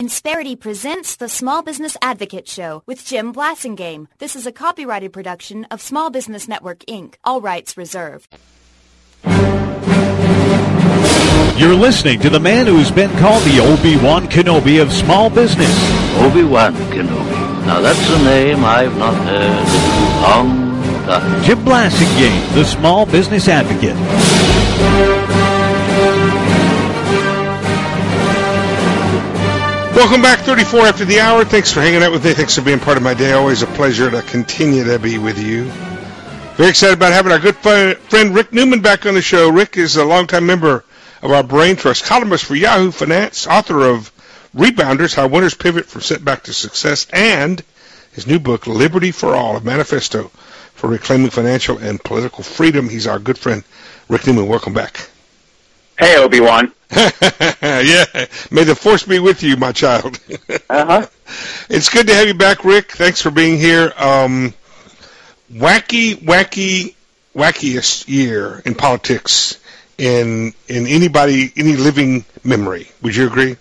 Insperity presents the Small Business Advocate Show with Jim Blasingame. This is a copyrighted production of Small Business Network, Inc. All rights reserved. You're listening to the man who's been called the Obi-Wan Kenobi of small business. Obi-Wan Kenobi. Now that's a name I've not heard in a long time. Jim Blasingame, the Small Business Advocate. Welcome back, 34 after the hour. Thanks for hanging out with me. Thanks for being part of my day. Always a pleasure to continue to be with you. Very excited about having our good friend Rick Newman back on the show. Rick is a longtime member of our Brain Trust, columnist for Yahoo Finance, author of Rebounders, How Winners Pivot from Setback to Success, and his new book, Liberty for All, a manifesto for reclaiming financial and political freedom. He's our good friend, Rick Newman. Welcome back. Hey, Obi-Wan. Yeah, may the force be with you, my child. Uh-huh. It's good to have you back, Rick. Thanks for being here. Wackiest year in politics in any living memory. Would you agree?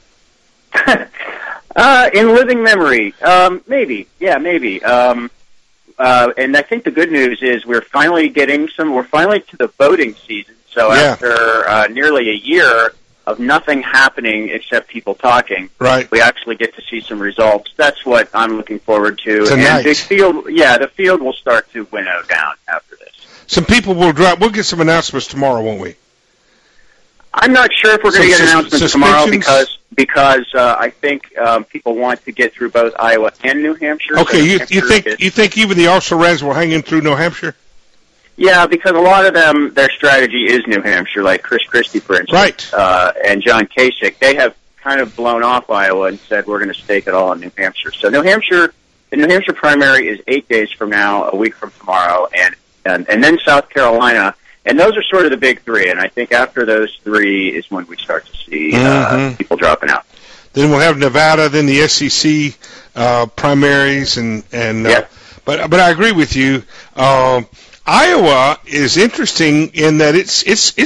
In living memory, maybe. Yeah, maybe. And I think the good news is we're finally to the voting season. So after nearly a year of nothing happening except people talking, right, we actually get to see some results. That's what I'm looking forward to. Tonight. And the field will start to winnow down after this. Some people will drop. We'll get some announcements tomorrow, won't we? I'm not sure if we're going to get announcements tomorrow because I think people want to get through both Iowa and New Hampshire. Okay, you think even the also-rans will hang in through New Hampshire? Yeah, because a lot of them, their strategy is New Hampshire, like Chris Christie, for instance, right, and John Kasich. They have kind of blown off Iowa and said we're going to stake it all in New Hampshire. So the New Hampshire primary is 8 days from now, a week from tomorrow, and then South Carolina. And those are sort of the big three, and I think after those three is when we start to see people dropping out. Then we'll have Nevada, then the SEC primaries, but I agree with you. Iowa is interesting in that it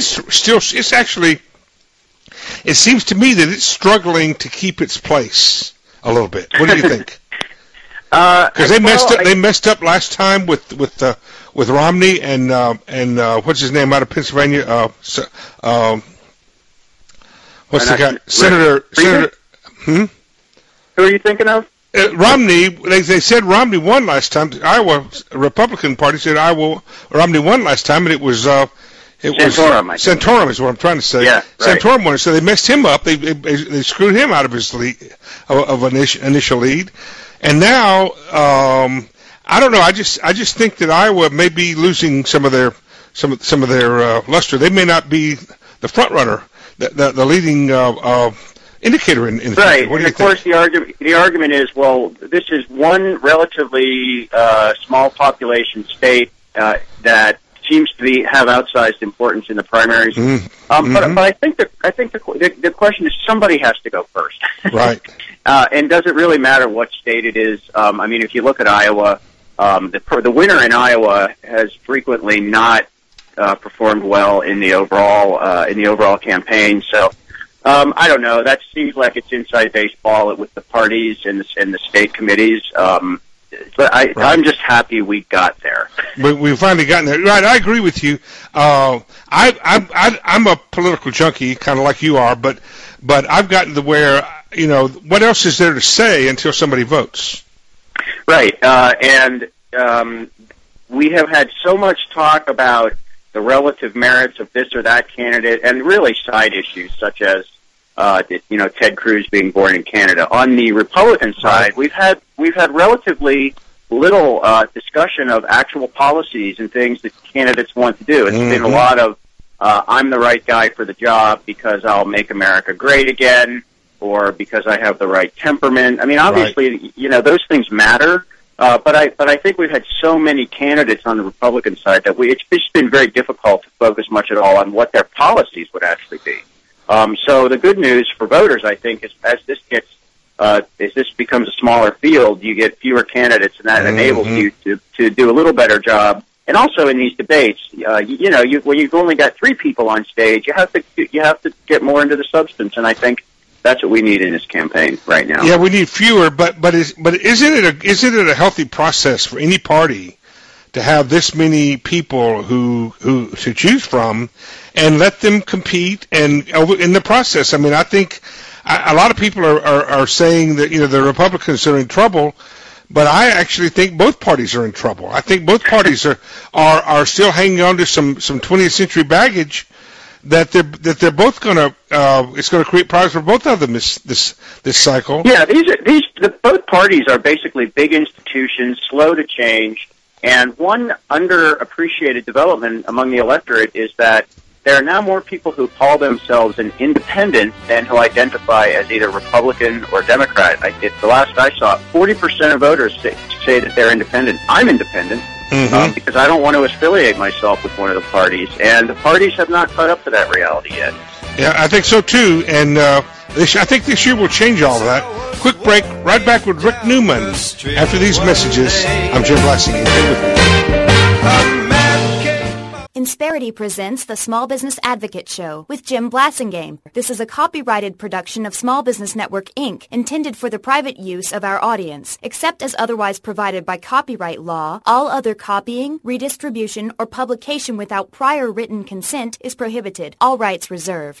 seems to me that it's struggling to keep its place a little bit. What do you think? Because they messed up last time with Romney and what's his name out of Pennsylvania? What's the guy? Senator. Who are you thinking of? Romney. They said Romney won last time. Iowa Republican Party said Romney won last time, and it was Santorum. Santorum is what I'm trying to say. Yeah, right. Santorum won, so they messed him up. They screwed him out of his lead, of initial lead, and now I don't know. I just think that Iowa may be losing some of their luster. They may not be the front runner, the leading indicator in the right. future. What do you think? Of course, the argument is, well, this is one relatively small population state that seems to have outsized importance in the primaries. But I think the question is somebody has to go first, right? And does it really matter what state it is? I mean, if you look at Iowa, the winner in Iowa has frequently not performed well in the overall campaign. So. I don't know. That seems like it's inside baseball with the parties and the state committees. But I'm just happy we got there. We've finally gotten there. Right, I agree with you. I'm a political junkie, kind of like you are, but I've gotten to where, what else is there to say until somebody votes? Right, and we have had so much talk about the relative merits of this or that candidate, and really side issues such as, Ted Cruz being born in Canada. On the Republican side, we've had relatively little discussion of actual policies and things that candidates want to do. It's been a lot of I'm the right guy for the job because I'll make America great again, or because I have the right temperament. I mean, obviously, those things matter. But I think we've had so many candidates on the Republican side that it's just been very difficult to focus much at all on what their policies would actually be. So the good news for voters, I think, is as this becomes a smaller field, you get fewer candidates, and that enables you to do a little better job. And also in these debates, when you've only got three people on stage, you have to get more into the substance. And I think That's what we need in this campaign right now. Yeah, we need fewer, but isn't it a healthy process for any party to have this many people who to choose from, and let them compete and in the process? I mean, I think a lot of people are saying that the Republicans are in trouble, but I actually think both parties are in trouble. I think both parties are still hanging on to some 20th century baggage that they're both gonna it's gonna create problems for both of them this cycle. Yeah, both parties are basically big institutions, slow to change, and one underappreciated development among the electorate is that there are now more people who call themselves an independent than who identify as either Republican or Democrat. The last I saw, 40% of voters say that they're independent. I'm independent. Because I don't want to affiliate myself with one of the parties, and the parties have not caught up to that reality yet. Yeah, I think so too, and I think this year will change all of that. Quick break, right back with Rick Newman. After these messages, I'm Jim Blassingame. Stay with me. Insperity presents the Small Business Advocate Show with Jim Blassingame. This is a copyrighted production of Small Business Network, Inc., intended for the private use of our audience. Except as otherwise provided by copyright law, all other copying, redistribution, or publication without prior written consent is prohibited. All rights reserved.